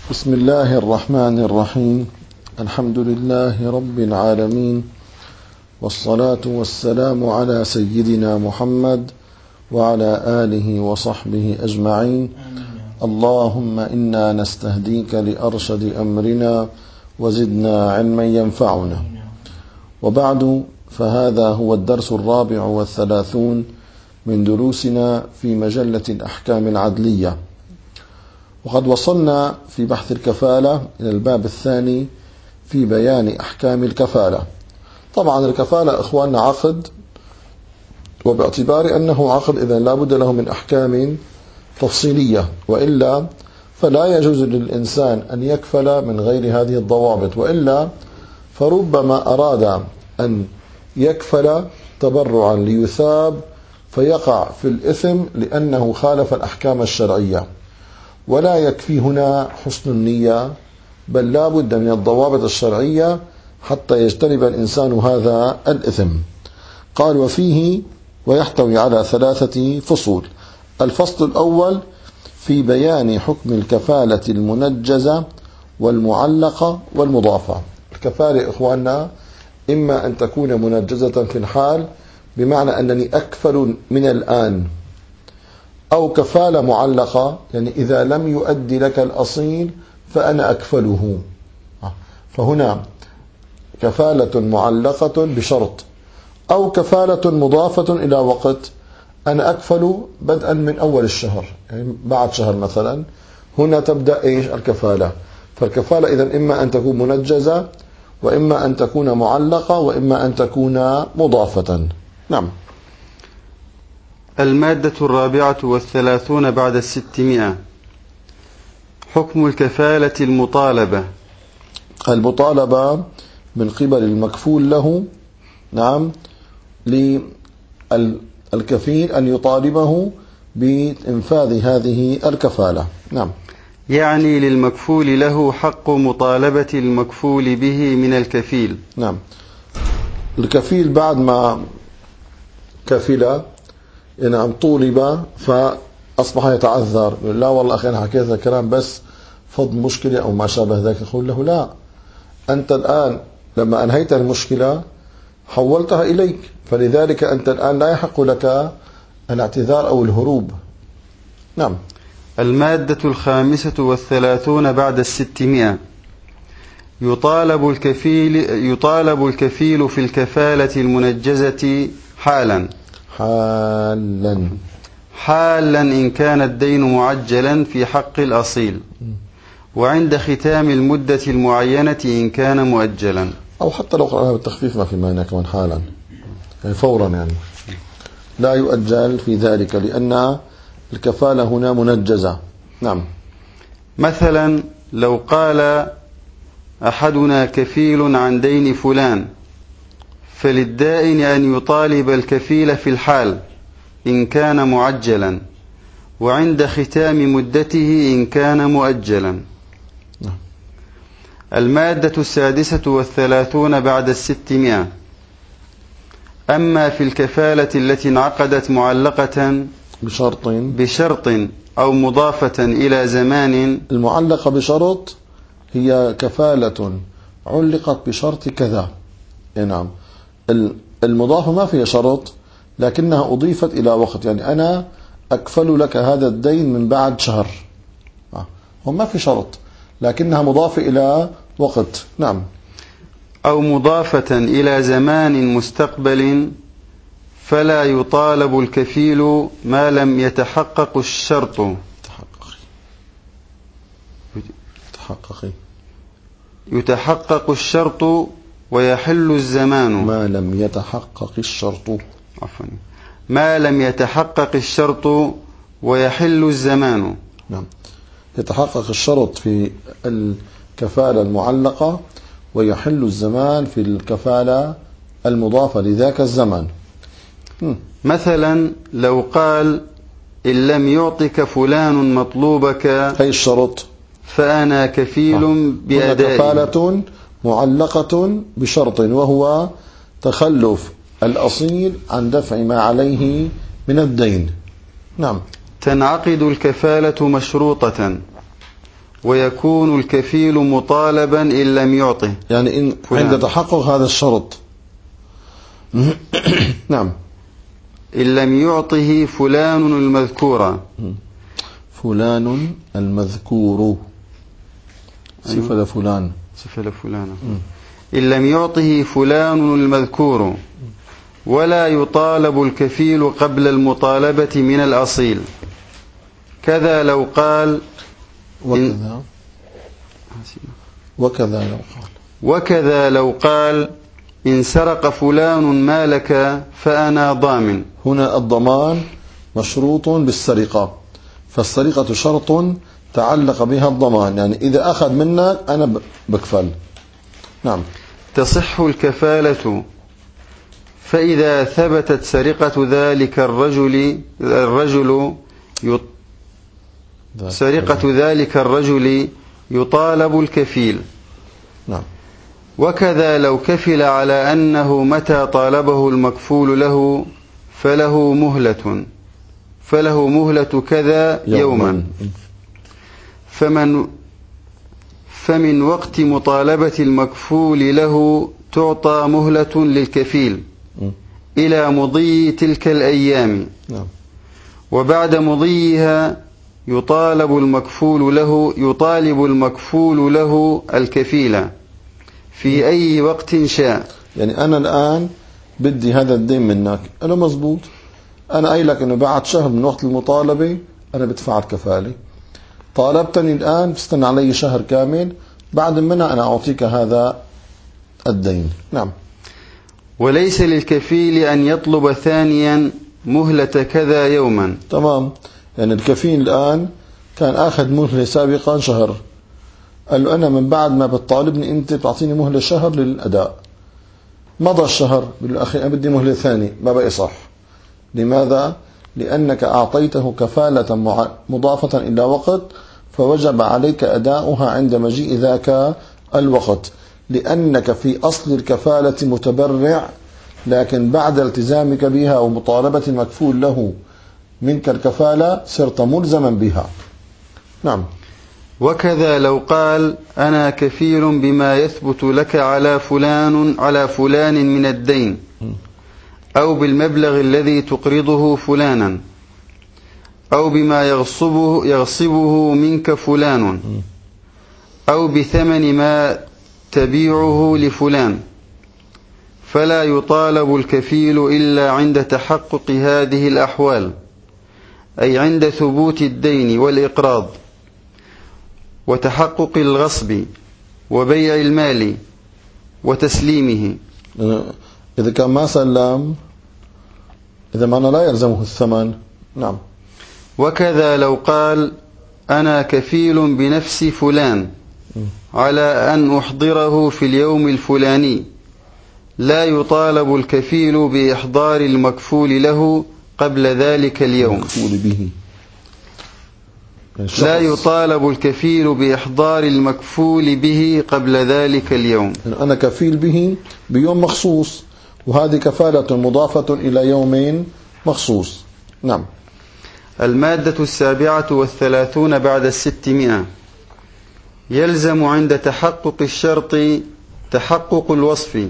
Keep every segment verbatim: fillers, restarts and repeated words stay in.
بسم الله الرحمن الرحيم. الحمد لله رب العالمين، والصلاة والسلام على سيدنا محمد وعلى آله وصحبه أجمعين. اللهم إنا نستهديك لأرشد أمرنا وزدنا علما ينفعنا. وبعد، فهذا هو الدرس الرابع والثلاثون من دروسنا في مجلة الأحكام العدلية، وقد وصلنا في بحث الكفالة إلى الباب الثاني في بيان أحكام الكفالة. طبعا الكفالة إخواننا عقد، وباعتبار أنه عقد إذن لا بد له من أحكام تفصيلية، وإلا فلا يجوز للإنسان أن يكفل من غير هذه الضوابط، وإلا فربما أراد أن يكفل تبرعا ليثاب فيقع في الإثم لأنه خالف الأحكام الشرعية. ولا يكفي هنا حسن النية، بل لا بد من الضوابط الشرعية حتى يجتنب الإنسان هذا الإثم. قال: وفيه ويحتوي على ثلاثة فصول. الفصل الأول في بيان حكم الكفالة المنجزة والمعلقة والمضافة. الكفالة إخواننا إما أن تكون منجزة في الحال بمعنى أنني أكفل من الآن، أو كفالة معلقة يعني إذا لم يؤدي لك الأصيل فأنا أكفله. فهنا كفالة معلقة بشرط، أو كفالة مضافة إلى وقت، أنا أكفل بدءا من أول الشهر، يعني بعد شهر مثلا، هنا تبدأ إيش الكفالة. فالكفالة إذن إما أن تكون منجزة، وإما أن تكون معلقة، وإما أن تكون مضافة. نعم. المادة الرابعة والثلاثون بعد الستمائة. حكم الكفالة المطالبة. المطالبة من قبل المكفول له، نعم، للكفيل أن يطالبه بإنفاذ هذه الكفالة. نعم. يعني للمكفول له حق مطالبة المكفول به من الكفيل. نعم. الكفيل بعد ما كفل، نعم، طولب فأصبح يتعذر، لا والله أخي أنا حكيت هذا الكلام بس فض مشكلة أو ما شابه ذلك. يقول له: لا، أنت الآن لما أنهيت المشكلة حولتها إليك، فلذلك أنت الآن لا يحق لك الاعتذار أو الهروب. نعم. المادة الخامسة والثلاثون بعد الستمائة. يطالب الكفيل يطالب الكفيل في الكفالة المنجزة حالا حالا حالا إن كان الدين معجلا في حق الأصيل، وعند ختام المدة المعينة إن كان مؤجلا. أو حتى لو قرأناها بالتخفيف ما في مانع، كمان حالا يعني فورا، يعني لا يؤجل في ذلك لأن الكفالة هنا منجزة. نعم. مثلا لو قال أحدنا كفيل عن دين فلان، فللدائن أن يطالب الكفيل في الحال إن كان معجلا، وعند ختام مدته إن كان مؤجلا. نعم. المادة السادسة والثلاثون بعد الستمائة. أما في الكفالة التي انعقدت معلقة بشرط بشرط أو مضافة إلى زمان. المعلقة بشرط هي كفالة علقت بشرط كذا. نعم. المضافة ما فيها شرط، لكنها أضيفت إلى وقت، يعني أنا أكفل لك هذا الدين من بعد شهر، هم ما في شرط لكنها مضافة إلى وقت. نعم. أو مضافة إلى زمان مستقبل، فلا يطالب الكفيل ما لم يتحقق الشرط. تحققي يتحقق الشرط ويحل الزمان. ما لم يتحقق الشرط. عفوا. ما لم يتحقق الشرط ويحل الزمان. نعم. يتحقق الشرط في الكفالة المعلقة، ويحل الزمان في الكفالة المضافة لذاك الزمان. مثلا لو قال: إن لم يعطك فلان مطلوبك، أي الشرط؟ فأنا كفيل بأدائه. كفالة معلقة بشرط، وهو تخلف الأصيل عن دفع ما عليه من الدين. نعم. تنعقد الكفالة مشروطة، ويكون الكفيل مطالبا إن لم يعطه، يعني إن عند تحقق هذا الشرط نعم، إن لم يعطه فلان المذكور، فلان المذكور صفة لفلان، صفة لفلان، إن لم يعطه فلان المذكور ولا يطالب الكفيل قبل المطالبة من الأصيل. كذا لو قال وكذا وكذا لو قال وكذا لو قال إن سرق فلان مالك فأنا ضامن. هنا الضمان مشروط بالسرقة، فالسرقة شرط تعلق بها الضمان، يعني إذا أخذ منك أنا بكفل. نعم. تصح الكفالة فإذا ثبتت سرقة ذلك الرجل الرجل يط... سرقة ذلك الرجل يطالب الكفيل. نعم. وكذا لو كفل على أنه متى طالبه المكفول له فله مهلة فله مهلة كذا يوما، فمن فمن وقت مطالبة المكفول له تعطى مهلة للكفيل إلى مضي تلك الأيام، وبعد مضيها يطالب المكفول له يطالب المكفول له الكفيل في أي وقت شاء. يعني أنا الآن بدي هذا الدين منك، أنا مزبوط، أنا قايل لك إنه بعد شهر من وقت المطالبة أنا بدفع الكفالة، طالبتني الآن تستنى علي شهر كامل، بعد منها أنا أعطيك هذا الدين. نعم. وليس للكفيل أن يطلب ثانيا مهلة كذا يوما. تمام. يعني الكفيل الآن كان أخذ مهلة سابقا شهر، قال له أنا من بعد ما بتطالبني أنت تعطيني مهلة شهر للأداء، مضى الشهر بالأخير أنا بدي مهلة ثانية، ما بقى صح. لماذا؟ لأنك أعطيته كفالة مضافة إلى وقت، فوجب عليك أداؤها عند مجيء ذاك الوقت، لأنك في أصل الكفالة متبرع، لكن بعد التزامك بها ومطالبة المكفول له منك الكفالة صرت ملزما بها. نعم. وكذا لو قال أنا كفيل بما يثبت لك على فلان على فلان من الدين، أو بالمبلغ الذي تقرضه فلانا، أو بما يغصبه, يغصبه منك فلان، أو بثمن ما تبيعه لفلان، فلا يطالب الكفيل إلا عند تحقق هذه الأحوال، أي عند ثبوت الدين والإقراض وتحقق الغصب وبيع المال وتسليمه. إذا كان ما سلم، إذا ما لا يلزمه الثمن. نعم. وكذا لو قال أنا كفيل بنفس فلان على أن أحضره في اليوم الفلاني، لا يطالب الكفيل بإحضار المكفول له قبل ذلك اليوم. به. لا يطالب الكفيل بإحضار المكفول به قبل ذلك اليوم. أنا كفيل به بيوم مخصوص، وهذه كفالة مضافة إلى يوم مخصوص. نعم. المادة السابعة والثلاثون بعد الستمائة. يلزم عند تحقق الشرط تحقق الوصف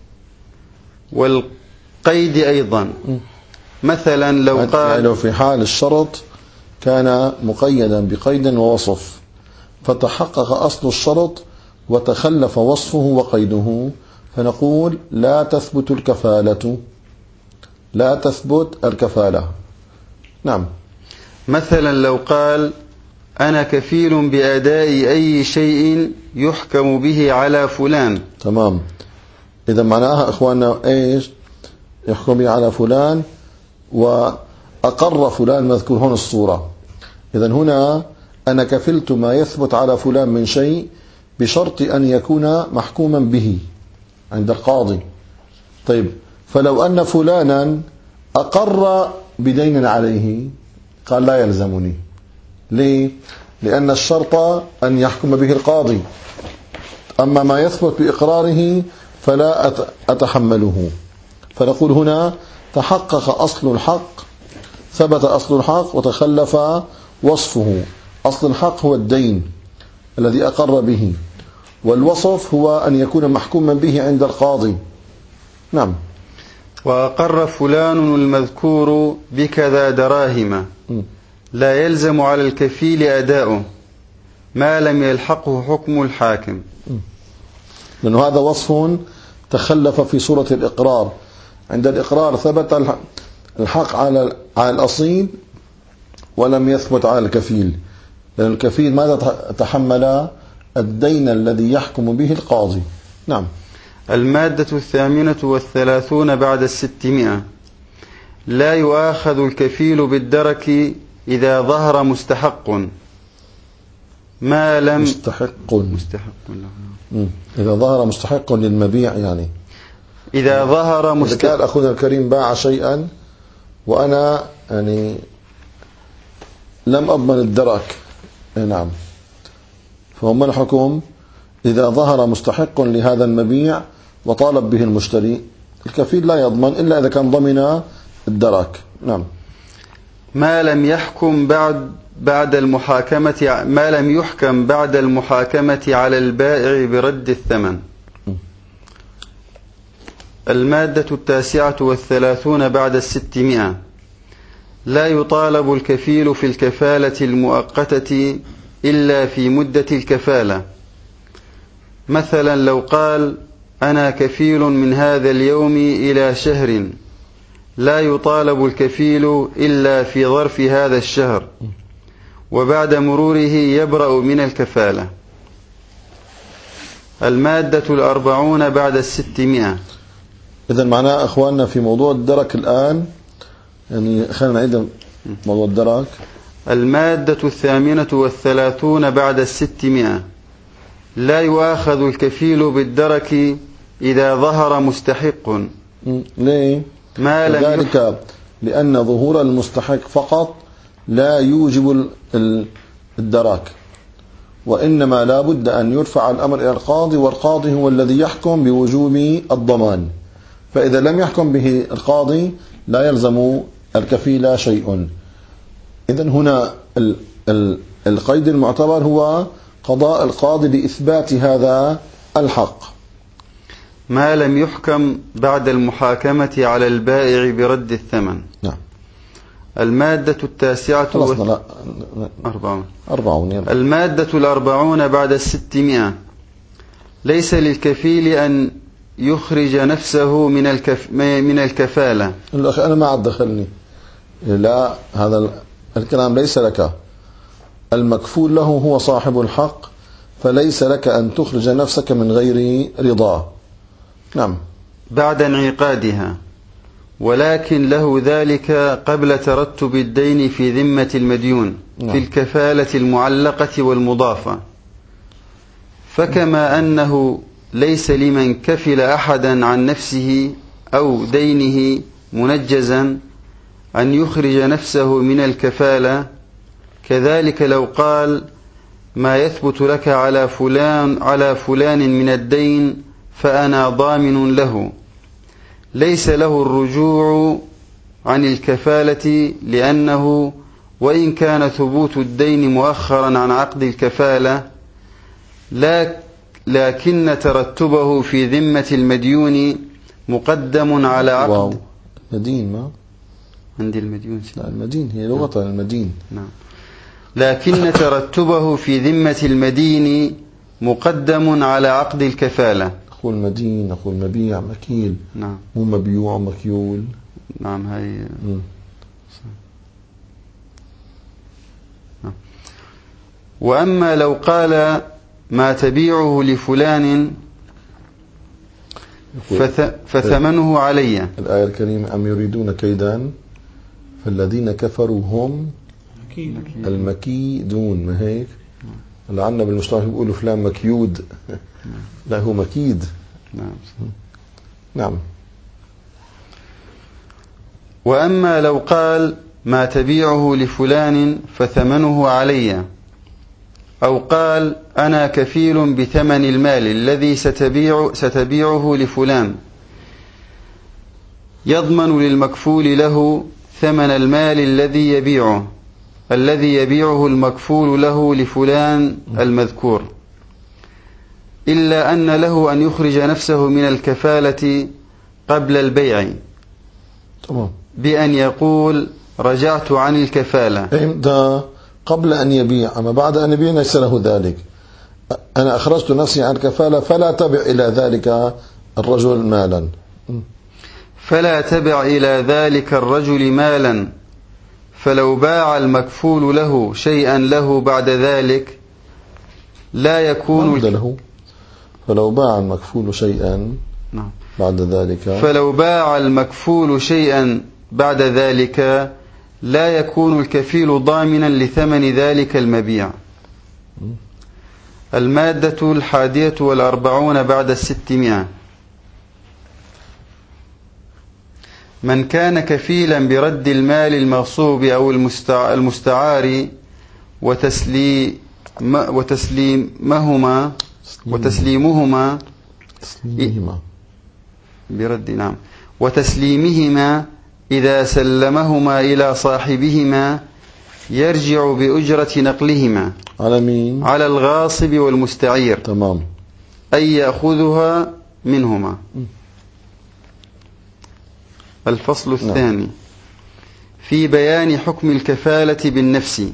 والقيد أيضا. مثلا لو قال لو في حال الشرط كان مقيدا بقيد ووصف، فتحقق أصل الشرط وتخلف وصفه وقيده، فنقول لا تثبت الكفالة، لا تثبت الكفالة. نعم. مثلا لو قال أنا كفيل بأداء أي شيء يحكم به على فلان. تمام. إذا معناها إخواننا إيش يحكم به على فلان، وأقر فلان مذكور هنا الصورة. إذن هنا أنا كفلت ما يثبت على فلان من شيء بشرط أن يكون محكوما به عند القاضي. طيب، فلو أن فلانا أقر بدين عليه قال لا يلزمني. ليه؟ لأن الشرط أن يحكم به القاضي، أما ما يثبت بإقراره فلا أتحمله. فنقول هنا تحقق أصل الحق، ثبت أصل الحق وتخلف وصفه. أصل الحق هو الدين، الذي أقر به، والوصف هو أن يكون محكوما به عند القاضي. نعم. وأقر فلان المذكور بكذا دراهم لا يلزم على الكفيل أداؤه ما لم يلحقه حكم الحاكم، لأن هذا وصف تخلف في صورة الإقرار. عند الإقرار ثبت الحق على على الأصيل ولم يثبت على الكفيل، لأن الكفيل ماذا تحمل؟ الدين الذي يحكم به القاضي. نعم. المادة الثامنة والثلاثون بعد الستمائة: لا يؤاخذ الكفيل بالدرك إذا ظهر مستحق ما لم مستحق مستحق له. إذا ظهر مستحق للمبيع، يعني إذا ظهر مستحق. إذا كان أخونا الكريم باع شيئا وأنا يعني لم أضمن الدرك، نعم، فهم الحكم إذا ظهر مستحق لهذا المبيع وطالب به المشتري، الكفيل لا يضمن إلا إذا كان ضمن الدرك. نعم. ما لم يحكم بعد بعد المحاكمة ما لم يحكم بعد المحاكمة على البائع برد الثمن. المادة التاسعة والثلاثون بعد الستمائة: لا يطالب الكفيل في الكفالة المؤقتة إلا في مدة الكفالة. مثلا لو قال: أنا كفيل من هذا اليوم إلى شهر، لا يطالب الكفيل إلا في ظرف هذا الشهر، وبعد مروره يبرأ من الكفالة. المادة الأربعون بعد الستمائة. إذن معناه أخواننا في موضوع الدرك الآن، يعني خلينا نعيد موضوع الدرك. المادة الثامنة والثلاثون بعد الستمائة: لا يؤاخذ الكفيل بالدرك إذا ظهر مستحق. ليه؟ ما لم ذلك لأن ظهور المستحق فقط لا يوجب الدرك، وإنما لا بد أن يرفع الأمر إلى القاضي، والقاضي هو الذي يحكم بوجوب الضمان، فإذا لم يحكم به القاضي لا يلزم الكفيل شيء. إذن هنا القيد المعتبر هو قضاء القاضي لإثبات هذا الحق. ما لم يحكم بعد المحاكمة على البائع برد الثمن. نعم. المادة التاسعة و... أربعون. أربعون المادة الأربعون بعد الستمائة: ليس للكفيل أن يخرج نفسه من الكف... من الكفالة. الأخ أنا ما عاد دخلني، لا، هذا الكلام ليس لك، المكفول له هو صاحب الحق، فليس لك أن تخرج نفسك من غير رضاه. نعم. بعد انعقادها، ولكن له ذلك قبل ترتب الدين في ذمة المديون. نعم. في الكفالة المعلقة والمضافة. فكما أنه ليس لمن كفل أحدا عن نفسه أو دينه منجزا أن يخرج نفسه من الكفالة، كذلك لو قال: ما يثبت لك على فلان على فلان من الدين فأنا ضامن له، ليس له الرجوع عن الكفالة، لأنه وإن كان ثبوت الدين مؤخرا عن عقد الكفالة، لكن ترتبه في ذمة المديون مقدم على عقد. واو. مدين ما عندي المديون. لا، المدين هي لغة المدين. نعم. لكن ترتبه في ذمة المدين مقدم على عقد الكفالة. أخو المدين، أخو المبيع، مكيل. نعم. مو مبيوع مكيول. نعم. هاي. نعم. وأما لو قال: ما تبيعه لفلان فثمنه علي. الآية الكريمة: أم يريدون كيدا فالذين كفروا هم المكيدون. ما هيك؟ لعنا بالمصطلح بيقولوا فلان مكيود. لا، هو مكيد. نعم. نعم. وأما لو قال: ما تبيعه لفلان فثمنه علي، أو قال: أنا كفيل بثمن المال الذي ستبيع ستبيعه لفلان، يضمن للمكفول له ثمن المال الذي يبيعه، الذي يبيعه المكفول له لفلان المذكور، إلا أن له أن يخرج نفسه من الكفالة قبل البيع تمام. بأن يقول رجعت عن الكفالة. إمتى؟ قبل أن يبيع، أما بعد أن يبيع ليس له ذلك. أنا أخرجت نفسي عن الكفالة فلا تبع إلى ذلك الرجل مالا. فلا تبع إلى ذلك الرجل مالا، فلو باع المكفول له شيئا له بعد ذلك لا يكون الك... له فلو باع المكفول شيئا نعم. بعد ذلك فلو باع المكفول شيئا بعد ذلك لا يكون الكفيل ضامنا لثمن ذلك المبيع. المادة الحادية والأربعون بعد الستمائة. من كان كفيلا برد المال المغصوب أو المستعار وتسليم وتسليمهما وتسليمهما تسليمهما برد نعم وتسليمهما إذا سلمهما إلى صاحبهما يرجع بأجرة نقلهما على مين؟ على الغاصب والمستعير. تمام. أي يأخذها منهما. الفصل الثاني نعم. في بيان حكم الكفالة بالنفس.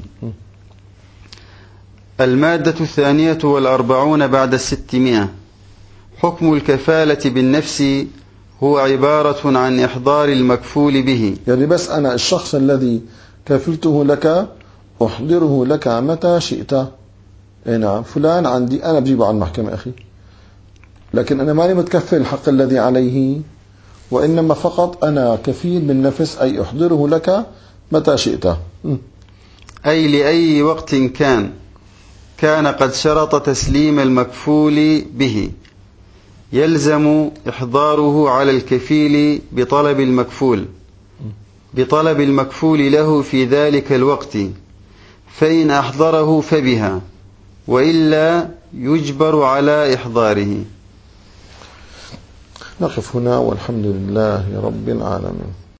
المادة الثانية والأربعون بعد الستمائة. حكم الكفالة بالنفس هو عبارة عن إحضار المكفول به. يعني بس أنا الشخص الذي كفلته لك أحضره لك متى شئت. اي نعم، فلان عندي أنا بجيبه عن المحكمة أخي، لكن أنا ماني متكفل الحق الذي عليه، وإنما فقط أنا كفيل بالنفس، أي أحضره لك متى شئت. أي لأي وقت كان كان قد شرط تسليم المكفول به يلزم إحضاره على الكفيل بطلب المكفول بطلب المكفول له في ذلك الوقت، فإن أحضره فبها، وإلا يجبر على إحضاره. نقف هنا والحمد لله رب العالمين.